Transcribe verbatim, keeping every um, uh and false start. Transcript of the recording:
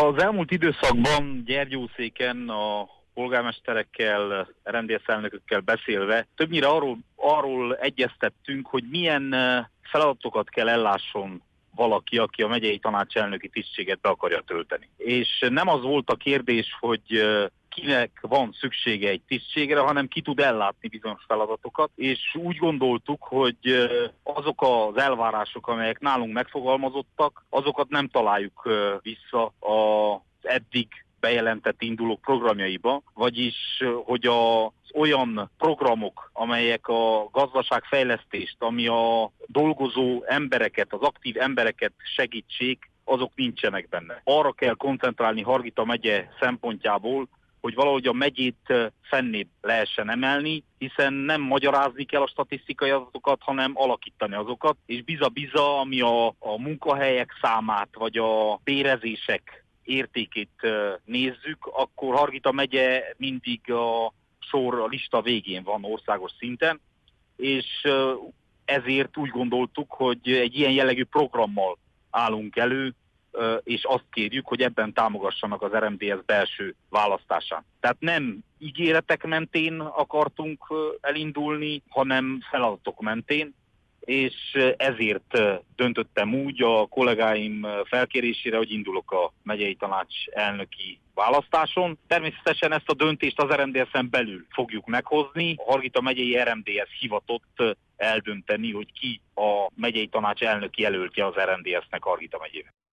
Az elmúlt időszakban Gyergyószéken a polgármesterekkel, er em dé es elnökökkel beszélve többnyire arról, arról egyeztettünk, hogy milyen feladatokat kell ellásson valaki, aki a megyei tanács elnöki tisztséget be akarja tölteni. És nem az volt a kérdés, hogy kinek van szüksége egy tisztségre, hanem ki tud ellátni bizonyos feladatokat, és úgy gondoltuk, hogy azok az elvárások, amelyek nálunk megfogalmazottak, azokat nem találjuk vissza az eddig bejelentett indulók programjaiba, vagyis hogy az olyan programok, amelyek a gazdaságfejlesztést, ami a dolgozó embereket, az aktív embereket segítsék, azok nincsenek benne. Arra kell koncentrálni Hargita megye szempontjából, hogy valahogy a megyét fennébb lehessen emelni, hiszen nem magyarázni kell a statisztikai adatokat, hanem alakítani azokat, és biza-biza, ami a, a munkahelyek számát, vagy a bérezések értékét nézzük, akkor Hargita megye mindig a sor a lista végén van országos szinten, és ezért úgy gondoltuk, hogy egy ilyen jellegű programmal állunk elő, és azt kérjük, hogy ebben támogassanak az er em dé es belső választásán. Tehát nem ígéretek mentén akartunk elindulni, hanem feladatok mentén, és ezért döntöttem úgy a kollégáim felkérésére, hogy indulok a megyei tanács elnöki választáson. Természetesen ezt a döntést az er em dé es-en belül fogjuk meghozni. A Hargita megyei er em dé es hivatott eldönteni, hogy ki a megyei tanács elnöki jelöltje az er em dé es-nek Hargita megyében.